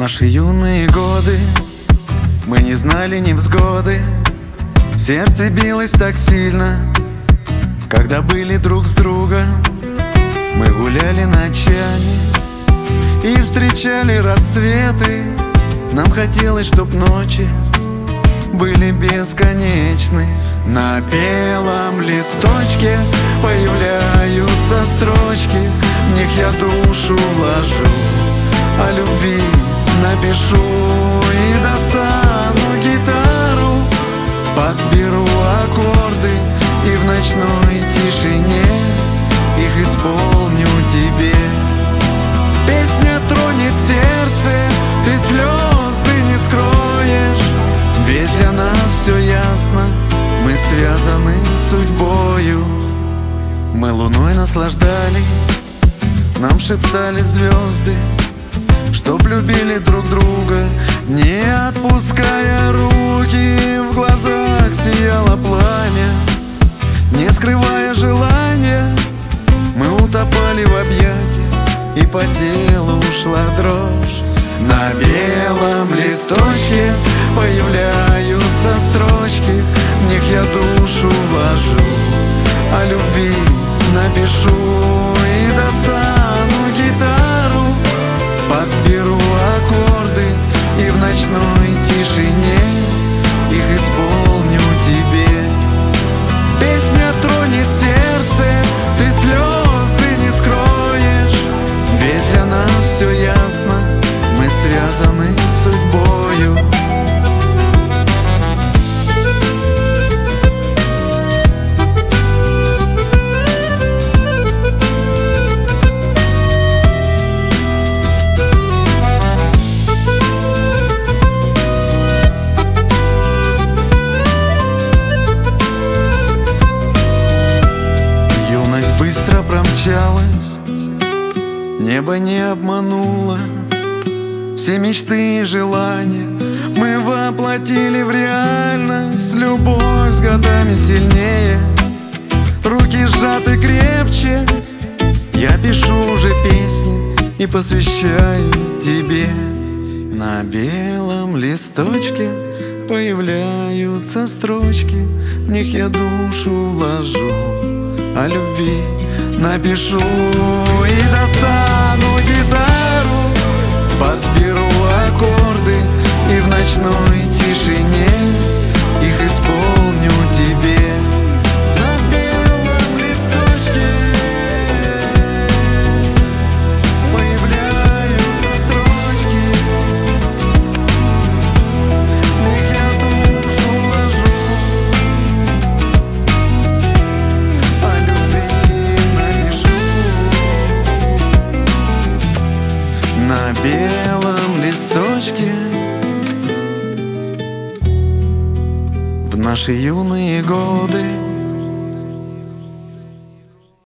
наши юные годы мы не знали невзгоды. Сердце билось так сильно, когда были друг с другом. Мы гуляли ночами и встречали рассветы. Нам хотелось, чтоб ночи были бесконечны. На белом листочке появляются строчки, в них я душу вложу, о любви напишу и достану гитару, подберу аккорды и в ночной тишине их исполню тебе. Песня тронет сердце, ты слезы не скроешь, ведь для нас все ясно, мы связаны судьбою. Мы луной наслаждались, нам шептали звезды, чтоб любили друг друга, не отпуская руки. В глазах сияло пламя, не скрывая желания. Мы утопали в объятиях, и по телу ушла дрожь. На белом листочке появляются строчки, в них я душу вложу, о любви напишу и достану гитару, подберу аккорды и в ночной тишине их исполню тебе. Песня тронет сердце, ты слезы не скроешь, ведь для нас все ясно, мы связаны судьбою. Быстро промчалась, небо не обмануло, все мечты и желания мы воплотили в реальность. Любовь с годами сильнее, руки сжаты крепче. Я пишу уже песни и посвящаю тебе. На белом листочке появляются строчки, в них я душу вложу, о любви напишу и достану гитару, подберу аккорды и в ночной тишине их исполню тебе. На белом листочке появляются строчки, в них я душу вложу, о любви напишу. На белом листочке в наши юные годы